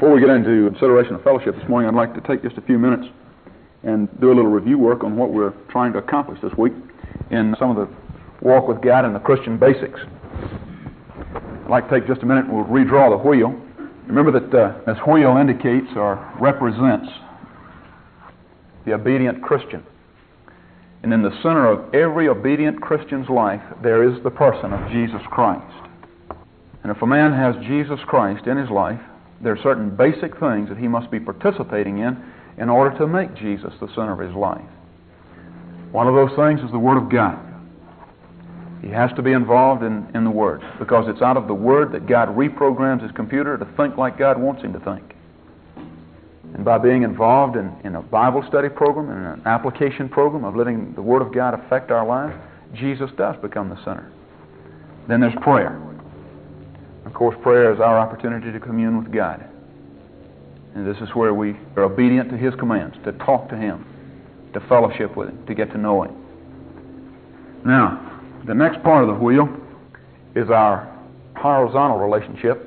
Before we get into consideration of fellowship this morning, I'd like to take just a few minutes and do a little review work on what we're trying to accomplish this week in some of the walk with God and the Christian basics. I'd like to take just a minute and we'll redraw the wheel. Remember that this wheel indicates or represents the obedient Christian. And in the center of every obedient Christian's life, there is the person of Jesus Christ. And if a man has Jesus Christ in his life, there are certain basic things that he must be participating in order to make Jesus the center of his life. One of those things is the Word of God. He has to be involved in the Word, because it's out of the Word that God reprograms his computer to think like God wants him to think. And by being involved in a Bible study program and an application program of letting the Word of God affect our lives, Jesus does become the center. Then there's prayer. Of course, prayer is our opportunity to commune with God. And this is where we are obedient to His commands, to talk to Him, to fellowship with Him, to get to know Him. Now, the next part of the wheel is our horizontal relationship,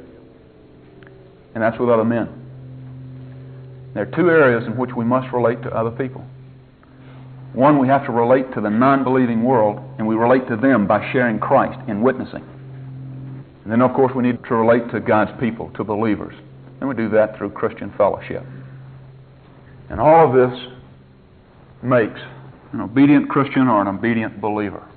and that's with other men. There are two areas in which we must relate to other people. One, we have to relate to the non-believing world, and we relate to them by sharing Christ in witnessing. And then, of course, we need to relate to God's people, to believers. And we do that through Christian fellowship. And all of this makes an obedient Christian or an obedient believer.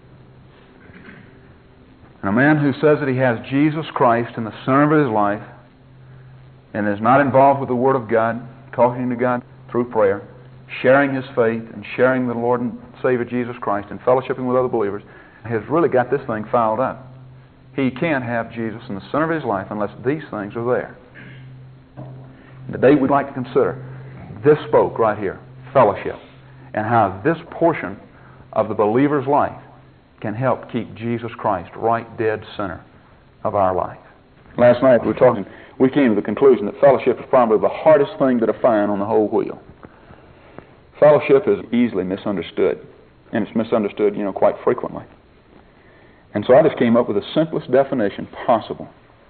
And a man who says that he has Jesus Christ in the center of his life and is not involved with the Word of God, talking to God through prayer, sharing his faith and sharing the Lord and Savior Jesus Christ and fellowshipping with other believers, has really got this thing fouled up. He can't have Jesus in the center of his life unless these things are there. Today we'd like to consider this spoke right here, fellowship, and how this portion of the believer's life can help keep Jesus Christ right dead center of our life. Last night we came to the conclusion that fellowship is probably the hardest thing to define on the whole wheel. Fellowship is easily misunderstood, and it's misunderstood, quite frequently. And so I just came up with the simplest definition possible.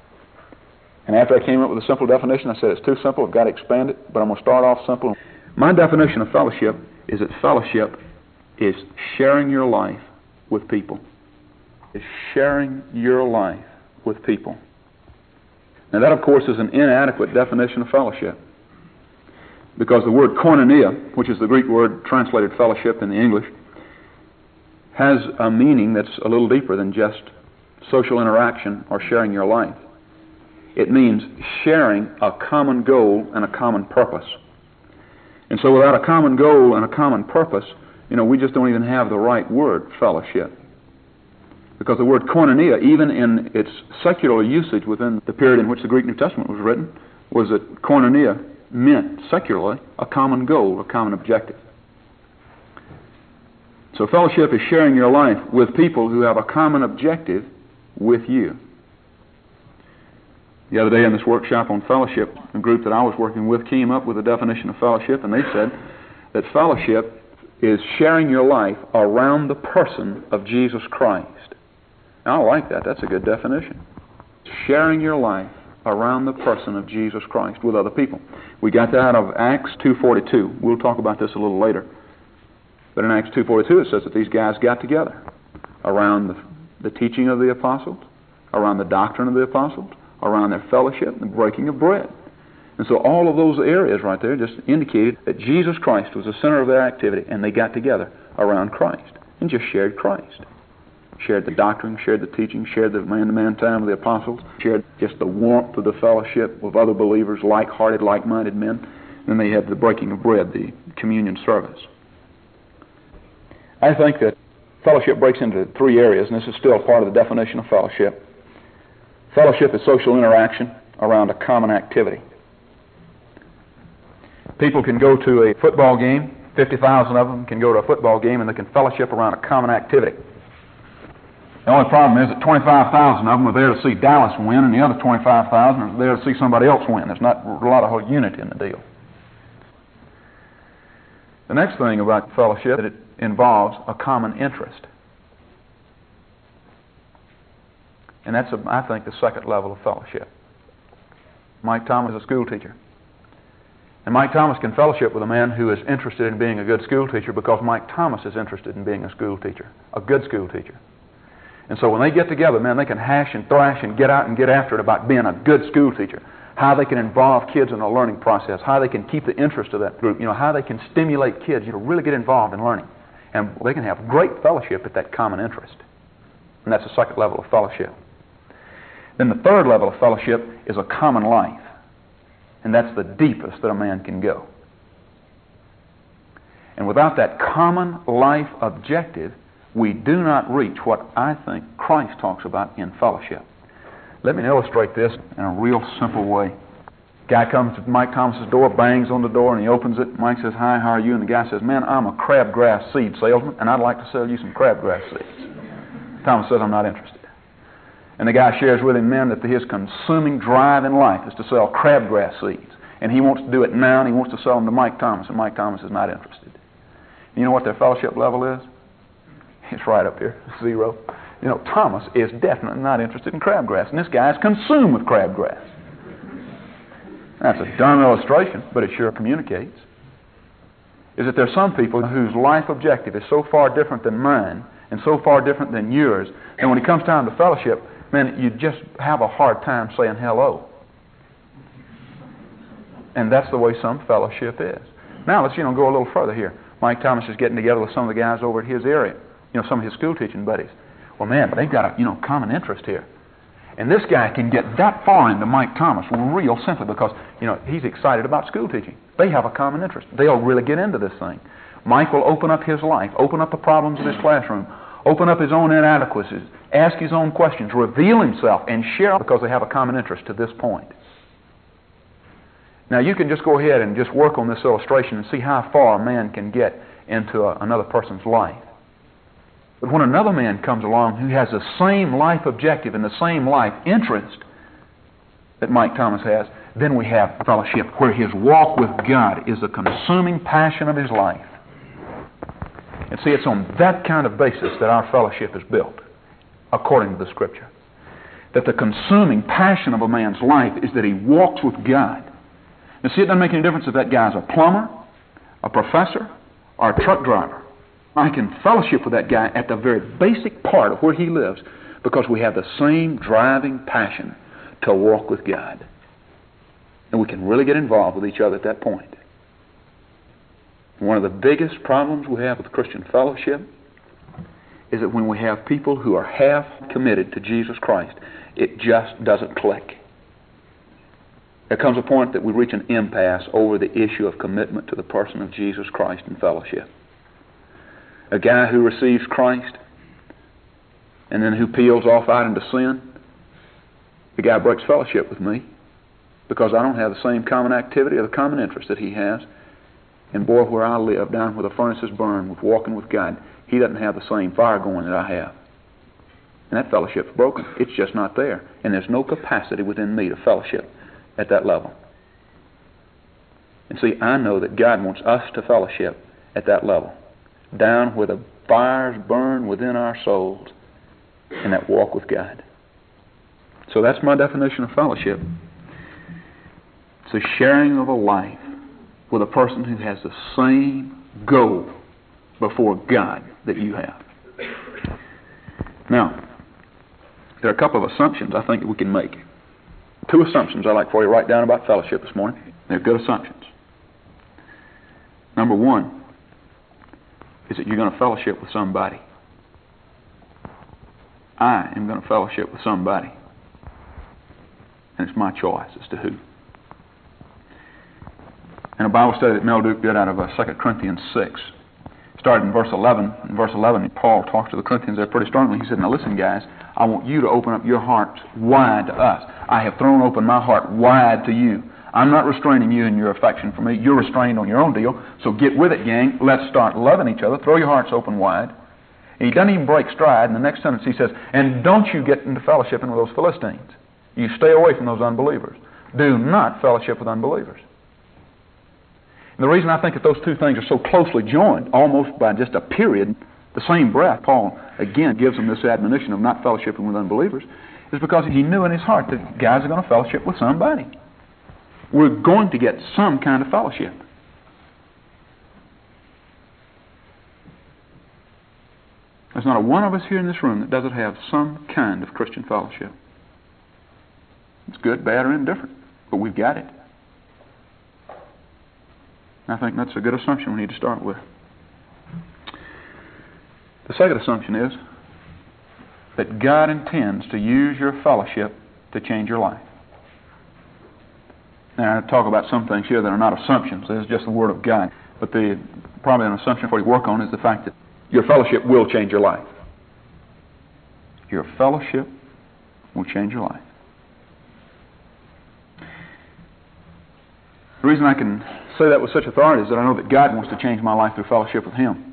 And after I came up with a simple definition, I said it's too simple, I've got to expand it, but I'm going to start off simple. My definition of fellowship is that fellowship is sharing your life with people. It's sharing your life with people. Now that, of course, is an inadequate definition of fellowship, because the word koinonia, which is the Greek word translated fellowship in the English, has a meaning that's a little deeper than just social interaction or sharing your life. It means sharing a common goal and a common purpose. And so without a common goal and a common purpose, we just don't even have the right word, fellowship. Because the word koinonia, even in its secular usage within the period in which the Greek New Testament was written, was that koinonia meant, secularly, a common goal, a common objective. So fellowship is sharing your life with people who have a common objective with you. The other day in this workshop on fellowship, a group that I was working with came up with a definition of fellowship, and they said that fellowship is sharing your life around the person of Jesus Christ. Now, I like that. That's a good definition. Sharing your life around the person of Jesus Christ with other people. We got that out of Acts 2:42. We'll talk about this a little later. But in Acts 2:42 it says that these guys got together around the teaching of the apostles, around the doctrine of the apostles, around their fellowship and the breaking of bread. And so all of those areas right there just indicated that Jesus Christ was the center of their activity, and they got together around Christ and just shared Christ. Shared the doctrine, shared the teaching, shared the man-to-man time of the apostles, shared just the warmth of the fellowship with other believers, like-hearted, like-minded men. Then they had the breaking of bread, the communion service. I think that fellowship breaks into three areas, and this is still part of the definition of fellowship. Fellowship is social interaction around a common activity. People can go to a football game, 50,000 of them can go to a football game, and they can fellowship around a common activity. The only problem is that 25,000 of them are there to see Dallas win, and the other 25,000 are there to see somebody else win. There's not a lot of unity in the deal. The next thing about fellowship is that it involves a common interest. And that's, I think, the second level of fellowship. Mike Thomas is a school teacher. And Mike Thomas can fellowship with a man who is interested in being a good school teacher because Mike Thomas is interested in being a school teacher, a good school teacher. And so when they get together, man, they can hash and thrash and get out and get after it about being a good school teacher, how they can involve kids in the learning process, how they can keep the interest of that group, how they can stimulate kids, really get involved in learning. And they can have great fellowship at that common interest. And that's the second level of fellowship. Then the third level of fellowship is a common life. And that's the deepest that a man can go. And without that common life objective, we do not reach what I think Christ talks about in fellowship. Let me illustrate this in a real simple way. Guy comes to Mike Thomas's door, bangs on the door, and he opens it. Mike says, "Hi, how are you?" And the guy says, "Man, I'm a crabgrass seed salesman, and I'd like to sell you some crabgrass seeds." Thomas says, "I'm not interested." And the guy shares with him, man, that his consuming drive in life is to sell crabgrass seeds. And he wants to do it now, and he wants to sell them to Mike Thomas, and Mike Thomas is not interested. You know what their fellowship level is? It's right up here, 0. Thomas is definitely not interested in crabgrass, and this guy is consumed with crabgrass. That's a dumb illustration, but it sure communicates. Is that there's some people whose life objective is so far different than mine, and so far different than yours, and when it comes time to fellowship, man, you just have a hard time saying hello. And that's the way some fellowship is. Now let's go a little further here. Mike Thomas is getting together with some of the guys over at his area, some of his school teaching buddies. Well, man, they've got a common interest here. And this guy can get that far into Mike Thomas real simply because, he's excited about school teaching. They have a common interest. They'll really get into this thing. Mike will open up his life, open up the problems of his classroom, open up his own inadequacies, ask his own questions, reveal himself, and share because they have a common interest to this point. Now, you can just go ahead and just work on this illustration and see how far a man can get into another person's life. But when another man comes along who has the same life objective and the same life interest that Mike Thomas has, then we have fellowship where his walk with God is the consuming passion of his life. And see, it's on that kind of basis that our fellowship is built, according to the Scripture. That the consuming passion of a man's life is that he walks with God. Now see, it doesn't make any difference if that guy's a plumber, a professor, or a truck driver. I can fellowship with that guy at the very basic part of where he lives because we have the same driving passion to walk with God. And we can really get involved with each other at that point. One of the biggest problems we have with Christian fellowship is that when we have people who are half committed to Jesus Christ, it just doesn't click. There comes a point that we reach an impasse over the issue of commitment to the person of Jesus Christ in fellowship. A guy who receives Christ and then who peels off out into sin, the guy breaks fellowship with me because I don't have the same common activity or the common interest that he has. And boy, where I live, down where the furnaces burn with walking with God, he doesn't have the same fire going that I have. And that fellowship's broken. It's just not there. And there's no capacity within me to fellowship at that level. And see, I know that God wants us to fellowship at that level, down where the fires burn within our souls and that walk with God. So that's my definition of fellowship. It's a sharing of a life with a person who has the same goal before God that you have. Now, there are a couple of assumptions I think that we can make. 2 assumptions I'd like for you to write down about fellowship this morning. They're good assumptions. Number 1 is that you're going to fellowship with somebody. I am going to fellowship with somebody. And it's my choice as to who. In a Bible study that Mel Duke did out of 2 Corinthians 6, started in verse 11. In verse 11, Paul talks to the Corinthians there pretty strongly. He said, "Now listen, guys, I want you to open up your hearts wide to us. I have thrown open my heart wide to you. I'm not restraining you in your affection for me. You're restrained on your own deal. So get with it, gang. Let's start loving each other. Throw your hearts open wide." And he doesn't even break stride. In the next sentence he says, "And don't you get into fellowshipping with those Philistines. You stay away from those unbelievers. Do not fellowship with unbelievers." And the reason I think that those 2 things are so closely joined, almost by just a period, the same breath, Paul again gives them this admonition of not fellowshipping with unbelievers, is because he knew in his heart that guys are going to fellowship with somebody. we're going to get some kind of fellowship. There's not a one of us here in this room that doesn't have some kind of Christian fellowship. It's good, bad, or indifferent, but we've got it. I think that's a good assumption we need to start with. The second assumption is that God intends to use your fellowship to change your life. Now, I talk about some things here that are not assumptions. This is just the Word of God. But probably an assumption for you to work on is the fact that your fellowship will change your life. Your fellowship will change your life. The reason I can say that with such authority is that I know that God wants to change my life through fellowship with Him.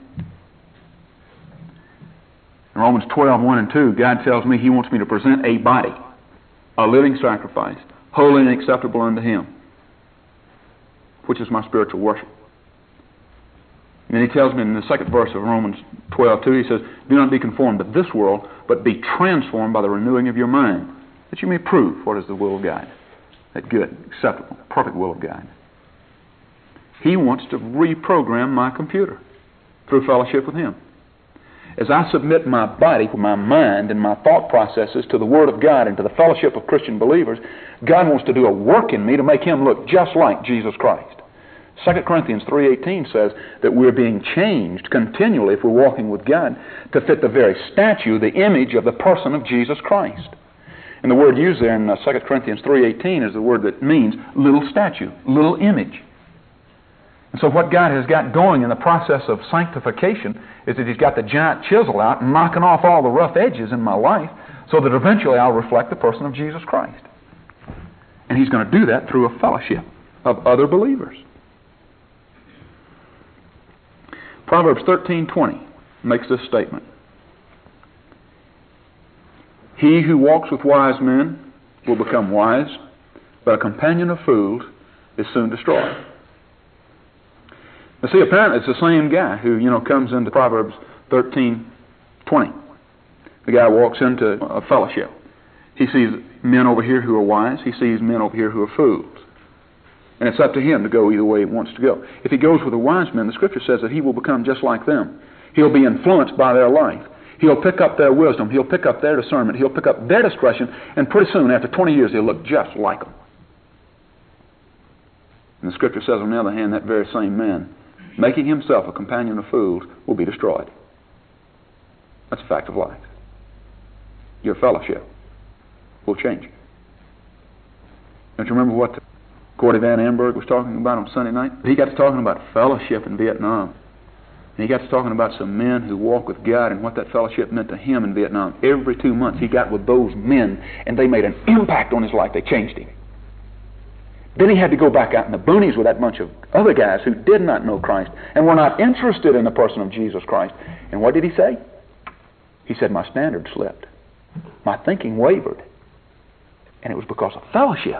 In Romans 12, 1 and 2, God tells me He wants me to present a body, a living sacrifice, holy and acceptable unto Him, which is my spiritual worship. And then He tells me in the second verse of Romans 12, 2, He says, do not be conformed to this world, but be transformed by the renewing of your mind, that you may prove what is the will of God, that good, acceptable, perfect will of God. He wants to reprogram my computer through fellowship with Him. As I submit my body, my mind, and my thought processes to the Word of God and to the fellowship of Christian believers, God wants to do a work in me to make Him look just like Jesus Christ. 2 Corinthians 3:18 says that we're being changed continually, if we're walking with God, to fit the very statue, the image of the person of Jesus Christ. And the word used there in 2 Corinthians 3:18 is the word that means little statue, little image. And so what God has got going in the process of sanctification is that He's got the giant chisel out and knocking off all the rough edges in my life so that eventually I'll reflect the person of Jesus Christ. And He's going to do that through a fellowship of other believers. Proverbs 13:20 makes this statement. He who walks with wise men will become wise, but a companion of fools is soon destroyed. Now see, apparently it's the same guy who, comes into Proverbs 13:20. The guy walks into a fellowship. He sees men over here who are wise. He sees men over here who are fools. And it's up to him to go either way he wants to go. If he goes with the wise men, the Scripture says that he will become just like them. He'll be influenced by their life. He'll pick up their wisdom. He'll pick up their discernment. He'll pick up their discretion. And pretty soon, after 20 years, he'll look just like them. And the Scripture says, on the other hand, that very same man, making himself a companion of fools, will be destroyed. That's a fact of life. Your fellowship will change you. Don't you remember what Gordy Van Amberg was talking about on Sunday night? He got to talking about fellowship in Vietnam. And he got to talking about some men who walk with God and what that fellowship meant to him in Vietnam. Every 2 months he got with those men and they made an impact on his life. They changed him. Then he had to go back out in the boonies with that bunch of other guys who did not know Christ and were not interested in the person of Jesus Christ. And what did he say? He said, my standard slipped. My thinking wavered. And it was because of fellowship.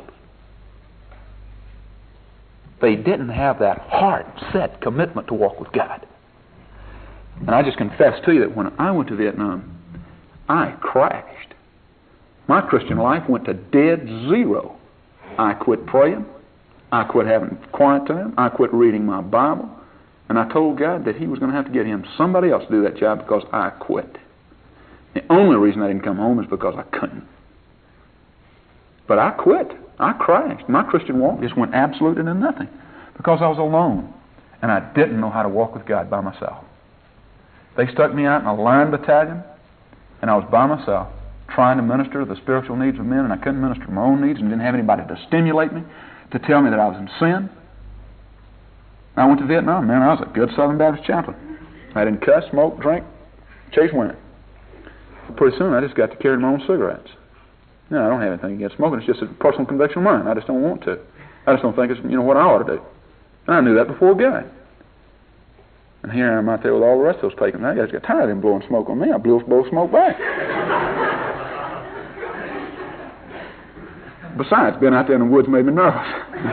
They didn't have that hard-set commitment to walk with God. And I just confess to you that when I went to Vietnam, I crashed. My Christian life went to dead zero. I quit praying. I quit having quiet time. I quit reading my Bible. And I told God that He was going to have to get Him somebody else to do that job because I quit. The only reason I didn't come home is because I couldn't. But I quit. I crashed. My Christian walk just went absolute into nothing because I was alone and I didn't know how to walk with God by myself. They stuck me out in a line battalion and I was by myself trying to minister to the spiritual needs of men, and I couldn't minister to my own needs and didn't have anybody to stimulate me, to tell me that I was in sin. I went to Vietnam, man. I was a good Southern Baptist chaplain. I didn't cuss, smoke, drink, chase women. Pretty soon I just got to carry my own cigarettes. No, I don't have anything against smoking. It's just a personal conviction of mine. I just don't want to. I just don't think it's what I ought to do. And I knew that before God. And here I am out there with all the rest of those pagans. I just got tired of them blowing smoke on me. I blew smoke back. Besides, being out there in the woods made me nervous.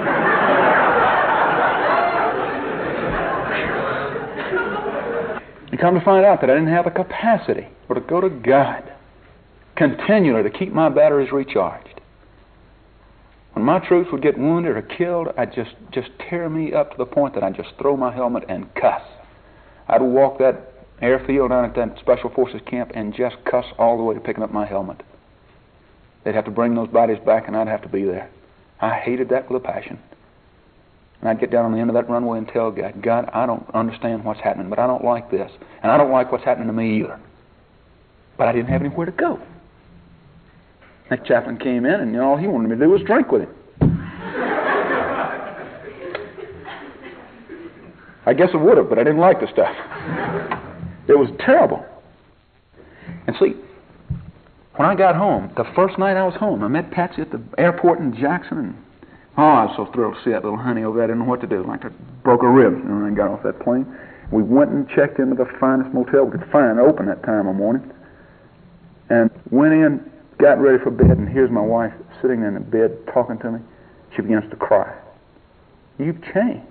And come to find out that I didn't have the capacity or to go to God continually to keep my batteries recharged. When my troops would get wounded or killed, I'd just tear me up to the point that I'd just throw my helmet and cuss. I'd walk that airfield down at that Special Forces camp and just cuss all the way to picking up my helmet. They'd have to bring those bodies back and I'd have to be there. I hated that with a passion. And I'd get down on the end of that runway and tell God, God, I don't understand what's happening, but I don't like this. And I don't like what's happening to me either. But I didn't have anywhere to go. That chaplain came in and all he wanted me to do was drink with him. I guess I would have, but I didn't like the stuff. It was terrible. And see, when I got home, the first night I was home, I met Patsy at the airport in Jackson, and I was so thrilled to see that little honey over there. I didn't know what to do. Like I broke a rib when I got off that plane. We went and checked into the finest motel we could find open that time of morning, and went in, got ready for bed, and here's my wife sitting in the bed talking to me. She begins to cry. You've changed.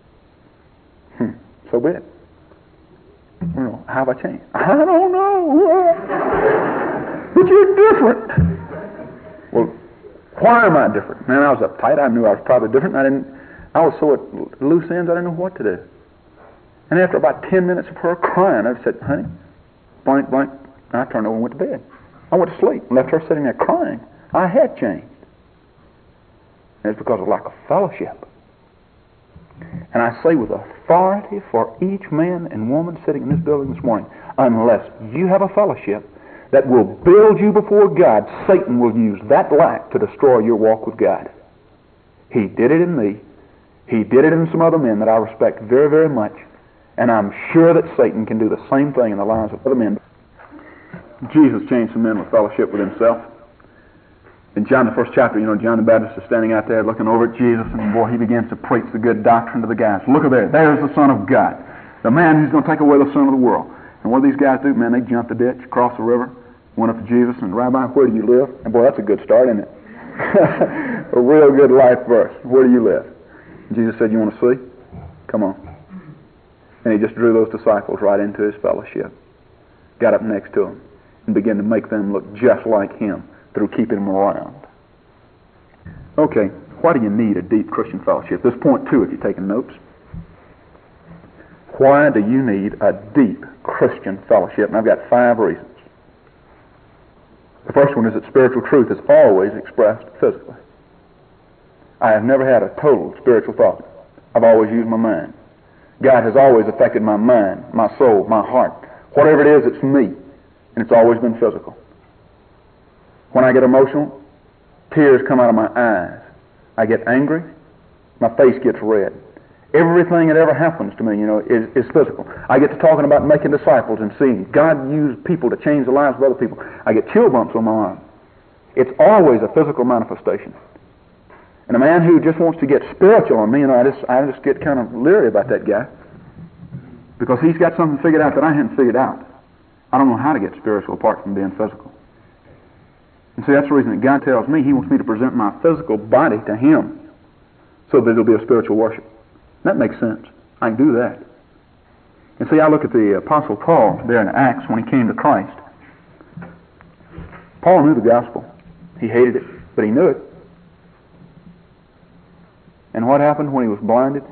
So be it. How have I changed? I don't know. But you're different. Well, why am I different? Man, I was uptight. I knew I was probably different. I was so at loose ends I didn't know what to do. And after about 10 minutes of her crying, I said, honey, blank, blank. And I turned over and went to bed. I went to sleep and left her sitting there crying. I had changed. And it's because of lack of fellowship. And I say with authority for each man and woman sitting in this building this morning, unless you have a fellowship that will build you before God, Satan will use that lack to destroy your walk with God. He did it in me. He did it in some other men that I respect very, very much. And I'm sure that Satan can do the same thing in the lives of other men. Jesus changed some men with fellowship with himself. In John the first chapter, John the Baptist is standing out there looking over at Jesus, and boy, he begins to preach the good doctrine to the guys. Look at there. There's the Son of God, the man who's going to take away the sin of the world. And what do these guys do? Man, they jump the ditch, cross the river, went up to Jesus, and Rabbi, where do you live? And boy, that's a good start, isn't it? A real good life verse. Where do you live? And Jesus said, you want to see? Come on. And he just drew those disciples right into his fellowship. Got up next to them and began to make them look just like him through keeping them around. Okay, why do you need a deep Christian fellowship? There's point 2 if you're taking notes. Why do you need a deep Christian fellowship? And I've got 5 reasons. The first one is that spiritual truth is always expressed physically. I have never had a total spiritual thought. I've always used my mind. God has always affected my mind, my soul, my heart. Whatever it is, it's me. And it's always been physical. When I get emotional, tears come out of my eyes. I get angry, my face gets red. Everything that ever happens to me, is physical. I get to talking about making disciples and seeing God use people to change the lives of other people. I get chill bumps on my arm. It's always a physical manifestation. And a man who just wants to get spiritual on me, I just get kind of leery about that guy, because he's got something figured out that I hadn't figured out. I don't know how to get spiritual apart from being physical. And see, that's the reason that God tells me He wants me to present my physical body to Him so that it'll be a spiritual worship. That makes sense. I can do that. And see, I look at the Apostle Paul there in Acts when he came to Christ. Paul knew the gospel. He hated it, but he knew it. And what happened when he was blinded?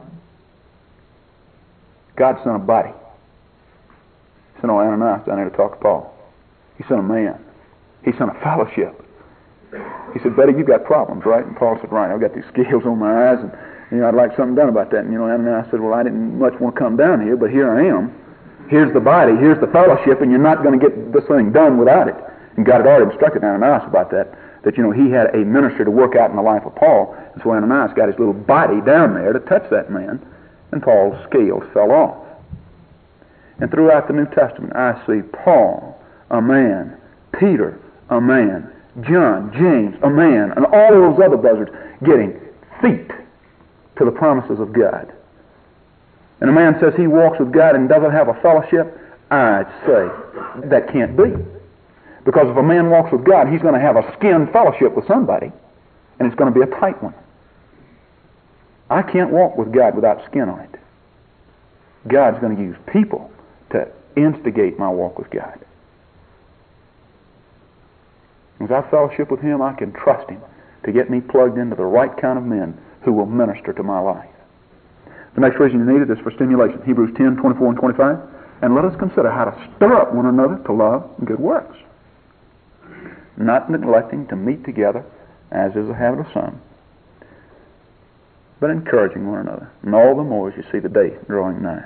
God sent a body. He sent Ananias down there to talk to Paul. He sent a man. He sent a fellowship. He said, buddy, you've got problems, right? And Paul said, right, I've got these scales on my eyes, and I'd like something done about that. And Ananias said, well, I didn't much want to come down here, but here I am. Here's the body, here's the fellowship, and you're not going to get this thing done without it. And God had already instructed Ananias about that he had a ministry to work out in the life of Paul. And so Ananias got his little body down there to touch that man, and Paul's scales fell off. And throughout the New Testament, I see Paul, a man, Peter, a man, John, James, a man, and all of those other brothers getting feet to the promises of God. And a man says he walks with God and doesn't have a fellowship, I'd say that can't be. Because if a man walks with God, he's going to have a skin fellowship with somebody, and it's going to be a tight one. I can't walk with God without skin on it. God's going to use people to instigate my walk with God. As I fellowship with Him, I can trust Him to get me plugged into the right kind of men who will minister to my life. The next reason you need it is for stimulation. Hebrews 10, 24 and 25. And let us consider how to stir up one another to love and good works, not neglecting to meet together, as is the habit of some, but encouraging one another, and all the more as you see the day drawing nigh.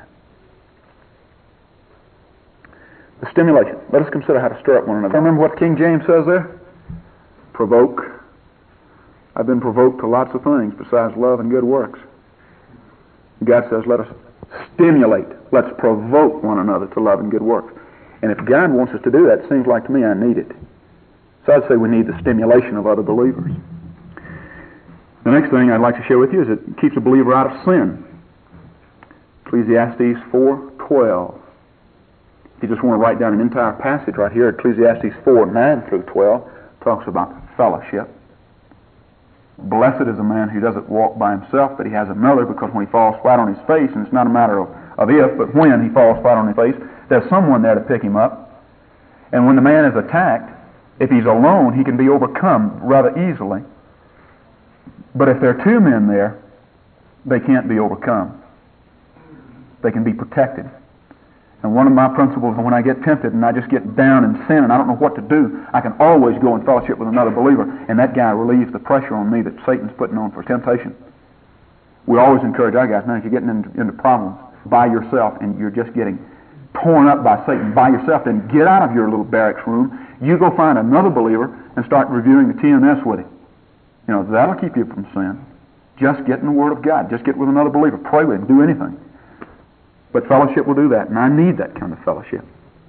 The stimulation. Let us consider how to stir up one another. Remember what King James says there? Provoke. I've been provoked to lots of things besides love and good works. God says, let us stimulate. Let's provoke one another to love and good works. And if God wants us to do that, it seems like to me I need it. So I'd say we need the stimulation of other believers. The next thing I'd like to share with you is it keeps a believer out of sin. Ecclesiastes 4:12. If you just want to write down an entire passage right here, Ecclesiastes 4:9 through 12 talks about fellowship. Blessed is a man who doesn't walk by himself, but he has another, because when he falls flat on his face, and it's not a matter of if, but when he falls flat on his face, there's someone there to pick him up. And when the man is attacked, if he's alone, he can be overcome rather easily. But if there are two men there, they can't be overcome. They can be protected. And one of my principles, when I get tempted and I just get down in sin and I don't know what to do, I can always go in fellowship with another believer, and that guy relieves the pressure on me that Satan's putting on for temptation. We always encourage our guys, man, if you're getting into problems by yourself and you're just getting torn up by Satan by yourself, then get out of your little barracks room. You go find another believer and start reviewing the TMS with him. You know, that'll keep you from sin. Just get in the Word of God. Just get with another believer. Pray with him. Do anything. But fellowship will do that, and I need that kind of fellowship.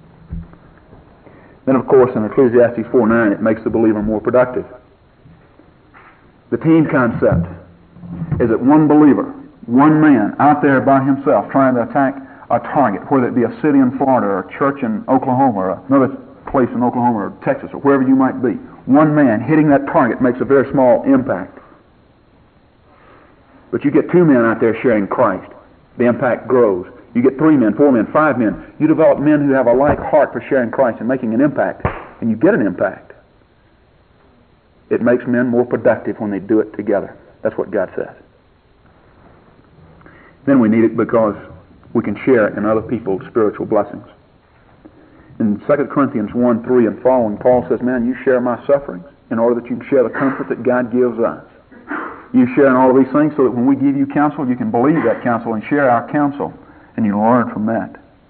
Then, of course, in Ecclesiastes 4:9, it makes the believer more productive. The team concept is that one believer, one man, out there by himself trying to attack a target, whether it be a city in Florida or a church in Oklahoma or another place in Oklahoma or Texas or wherever you might be. One man hitting that target makes a very small impact. But you get two men out there sharing Christ, the impact grows. You get 3 men, 4 men, 5 men. You develop men who have a like heart for sharing Christ and making an impact, and you get an impact. It makes men more productive when they do it together. That's what God says. Then we need it because we can share in other people's spiritual blessings. In 2 Corinthians 1:3 and following, Paul says, man, you share my sufferings in order that you can share the comfort that God gives us. You share in all of these things so that when we give you counsel, you can believe that counsel and share our counsel, and you learn from that.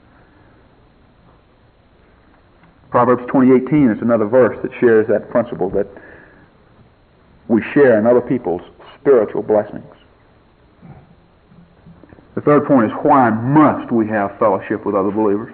Proverbs 20:18 is another verse that shares that principle, that we share in other people's spiritual blessings. The third point is, why must we have fellowship with other believers?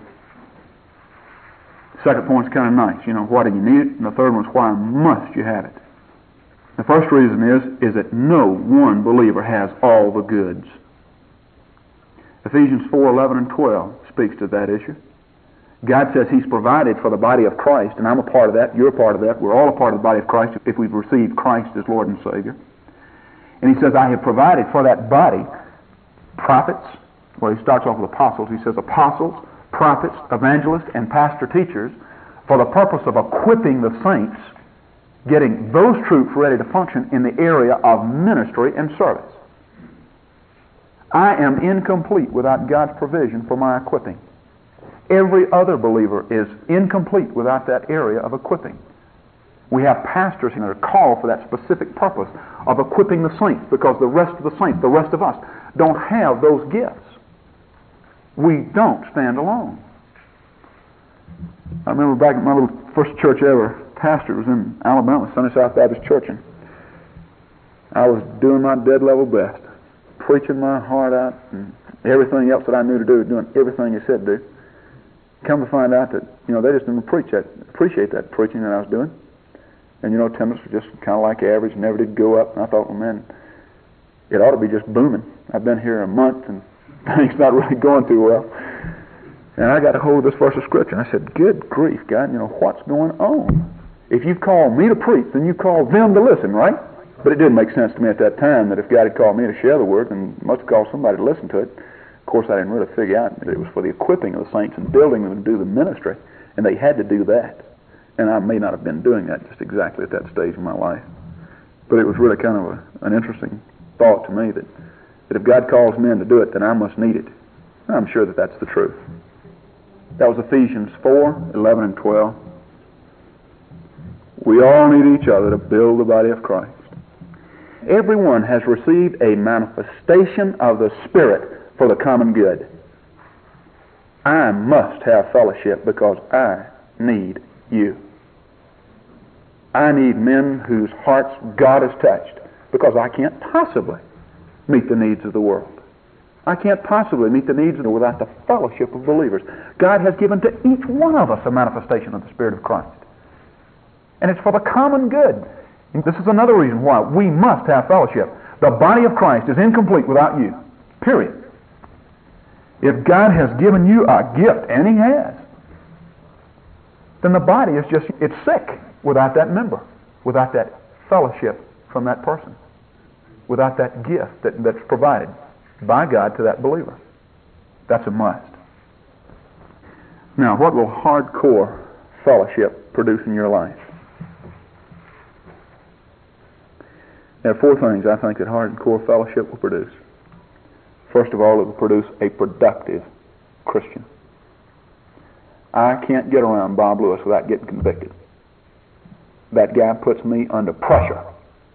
The second point is kind of nice. You know, why do you need it? And the third one is, why must you have it? The first reason is that no one believer has all the goods. Ephesians 4:11 and 12 speaks to that issue. God says He's provided for the body of Christ, and I'm a part of that, you're a part of that, we're all a part of the body of Christ if we've received Christ as Lord and Savior. And He says, I have provided for that body prophets, well, He starts off with apostles, He says apostles, prophets, evangelists, and pastor teachers for the purpose of equipping the saints, getting those troops ready to function in the area of ministry and service. I am incomplete without God's provision for my equipping. Every other believer is incomplete without that area of equipping. We have pastors that are called for that specific purpose of equipping the saints, because the rest of the saints, the rest of us, don't have those gifts. We don't stand alone. I remember back at my little first church ever pastor was in Alabama, Sunday South Baptist Church, and I was doing my dead level best, preaching my heart out and everything else that I knew to do, doing everything He said do. Come to find out that, you know, they just didn't appreciate that preaching that I was doing. And, you know, attendance was just kind of like average, never did go up. And I thought, well, man, it ought to be just booming. I've been here a month and things not really going too well. And I got a hold of this verse of Scripture, and I said, good grief, God, you know, what's going on? If you've called me to preach, then you called them to listen, right? But it didn't make sense to me at that time that if God had called me to share the Word, then He must have called somebody to listen to it. Of course, I didn't really figure out that it was for the equipping of the saints and building them to do the ministry, and they had to do that. And I may not have been doing that just exactly at that stage in my life. But it was really kind of an interesting thought to me that if God calls men to do it, then I must need it. I'm sure that that's the truth. That was Ephesians 4:11 and 12. We all need each other to build the body of Christ. Everyone has received a manifestation of the Spirit for the common good. I must have fellowship because I need you. I need men whose hearts God has touched, because I can't possibly meet the needs of the world. I can't possibly meet the needs without the fellowship of believers. God has given to each one of us a manifestation of the Spirit of Christ. And it's for the common good. And this is another reason why we must have fellowship. The body of Christ is incomplete without you. Period. If God has given you a gift, and He has, then the body is it's sick without that member, without that fellowship from that person, without that gift that's provided by God to that believer. That's a must. Now, what will hardcore fellowship produce in your life? There are four things I think that hardcore fellowship will produce. First of all, it will produce a productive Christian. I can't get around Bob Lewis without getting convicted. That guy puts me under pressure.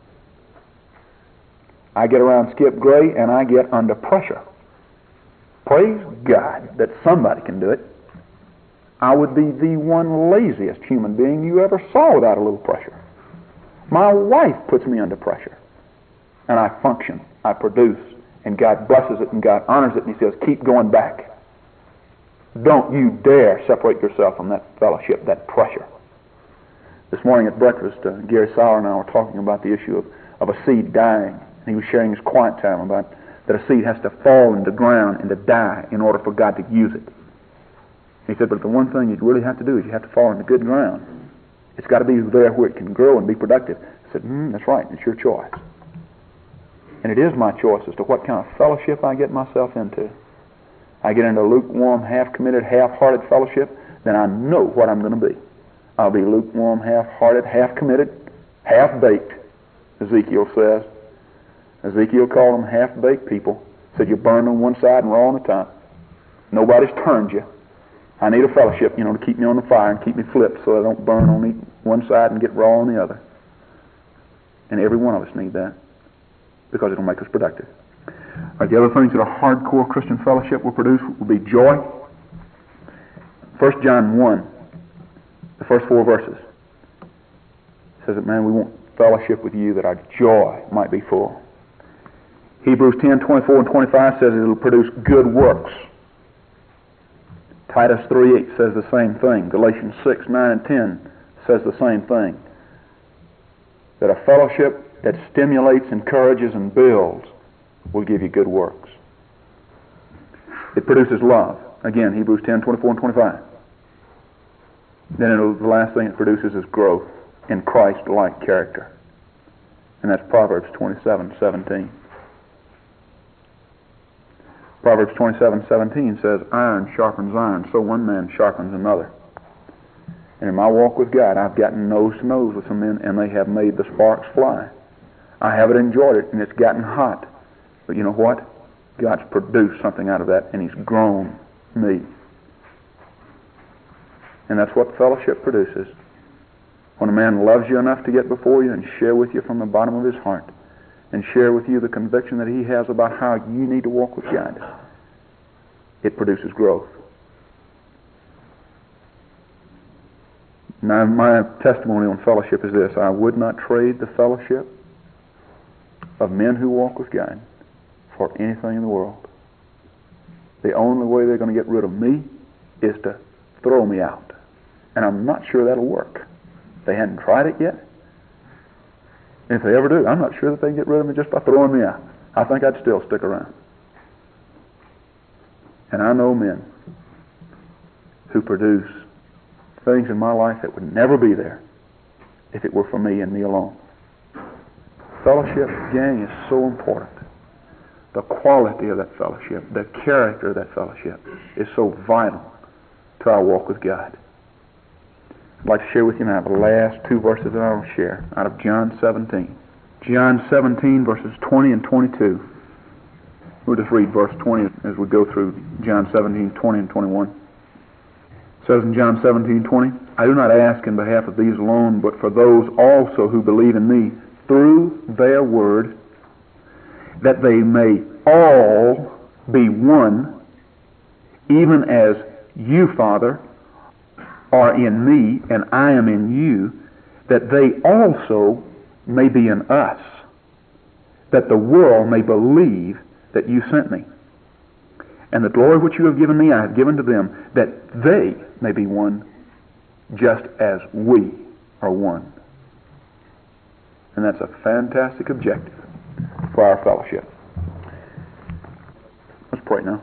I get around Skip Gray and I get under pressure. Praise God that somebody can do it. I would be the one laziest human being you ever saw without a little pressure. My wife puts me under pressure. And I function, I produce, and God blesses it and God honors it, and He says, keep going back. Don't you dare separate yourself from that fellowship, that pressure. This morning at breakfast, Gary Sauer and I were talking about the issue of a seed dying. And he was sharing his quiet time about that a seed has to fall into the ground and to die in order for God to use it. He said, but the one thing you really have to do is you have to fall into good ground. It's got to be there where it can grow and be productive. I said, that's right, it's your choice. And it is my choice as to what kind of fellowship I get myself into. I get into lukewarm, half-committed, half-hearted fellowship, then I know what I'm going to be. I'll be lukewarm, half-hearted, half-committed, half-baked, Ezekiel says. Ezekiel called them half-baked people. Said you're burned on one side and raw on the top. Nobody's turned you. I need a fellowship, to keep me on the fire and keep me flipped so I don't burn on one side and get raw on the other. And every one of us need that because it'll make us productive. All right, the other things that a hardcore Christian fellowship will produce will be joy. 1 John 1, the first 4 verses, says that, man, we want fellowship with you that our joy might be full. Hebrews 10, 24 and 25 says it'll produce good works. Titus 3:8 says the same thing. Galatians 6, 9 and 10 says the same thing. That a fellowship that stimulates, encourages, and builds will give you good works. It produces love. Again, Hebrews 10, 24 and 25. Then the last thing it produces is growth in Christ-like character. And that's Proverbs 27, 17. Proverbs 27:17 says, iron sharpens iron, so one man sharpens another. And in my walk with God, I've gotten nose to nose with some men, and they have made the sparks fly. I haven't enjoyed it, and it's gotten hot. But you know what? God's produced something out of that, and He's grown me. And that's what fellowship produces. When a man loves you enough to get before you and share with you from the bottom of his heart, and share with you the conviction that he has about how you need to walk with God, it produces growth. Now, my testimony on fellowship is this: I would not trade the fellowship of men who walk with God for anything in the world. The only way they're going to get rid of me is to throw me out. And I'm not sure that'll work. They hadn't tried it yet. And if they ever do, I'm not sure that they can get rid of me just by throwing me out. I think I'd still stick around. And I know men who produce things in my life that would never be there if it were for me and me alone. Fellowship, gang, is so important. The quality of that fellowship, the character of that fellowship is so vital to our walk with God. I'd like to share with you now the last 2 verses that I will share out of John 17. John 17, verses 20 and 22. We'll just read verse 20 as we go through John 17, 20 and 21. It says in John 17, 20, I do not ask in behalf of these alone, but for those also who believe in me through their word, that they may all be one, even as you, Father, are in me, and I am in you, that they also may be in us, that the world may believe that you sent me. And the glory which you have given me I have given to them, that they may be one, just as we are one. And that's a fantastic objective for our fellowship. Let's pray now.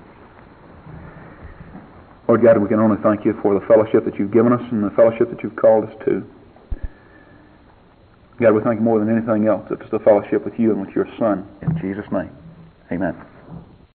Lord God, we can only thank you for the fellowship that you've given us and the fellowship that you've called us to. God, we thank you more than anything else. It's the fellowship with you and with your Son. In Jesus' name, amen.